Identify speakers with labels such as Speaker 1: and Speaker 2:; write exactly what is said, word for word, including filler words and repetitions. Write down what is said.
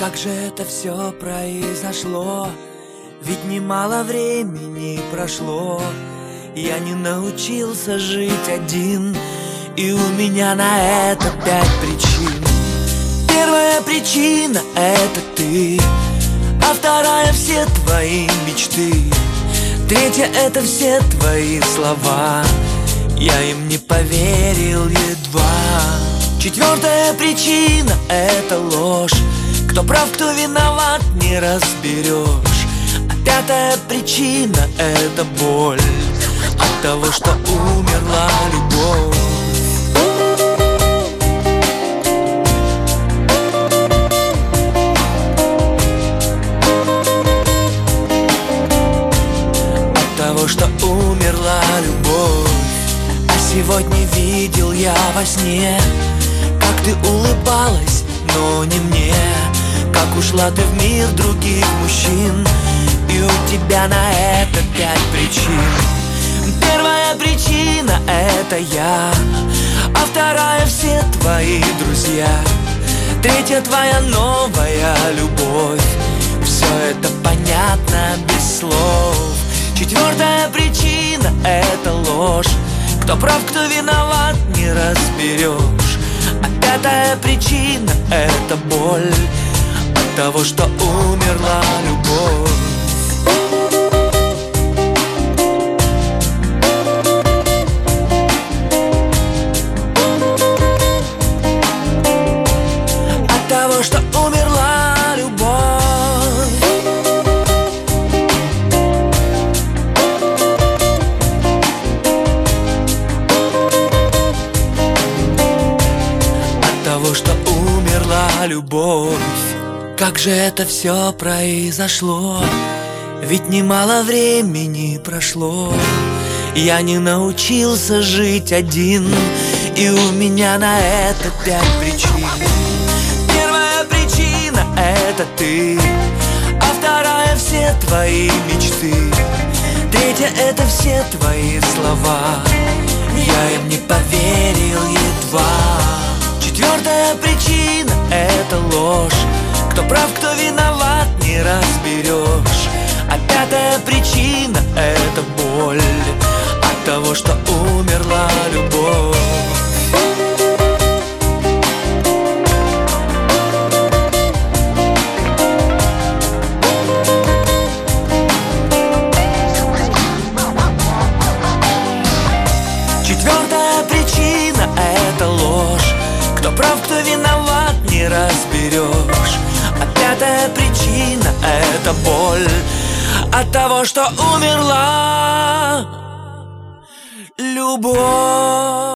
Speaker 1: Как же это все произошло? Ведь немало времени прошло. Я не научился жить один, и у меня на это пять причин. Первая причина — это ты, а вторая — все твои мечты. Третья — это все твои слова, я им не поверил едва. Четвертая причина — это ложь, кто прав, кто виноват, не разберешь. А пятая причина — это боль от того, что умерла любовь. От того, что умерла любовь. А сегодня видел я во сне, как ты улыбалась, но не мне. Как ушла ты в мир других мужчин, и у тебя на это пять причин. Первая причина — это я, а вторая — все твои друзья. Третья — твоя новая любовь. Все это понятно без слов. Четвертая причина — это ложь, кто прав, кто виноват, не разберешь. А пятая причина — это боль от того, что умерла любовь. От того, что умерла любовь. От того, что умерла любовь. Как же это все произошло? Ведь немало времени прошло. Я не научился жить один, и у меня на это пять причин. Первая причина — это ты, а вторая — все твои мечты. Третья — это все твои слова, я им не поверил едва. Четвертая причина — это ложь, кто прав, кто виноват, не разберешь. А пятая причина — это боль от того, что умерла любовь. Четвертая причина — это ложь, кто прав, кто виноват, не разберешь. А пятая причина — это боль от того, что умерла любовь.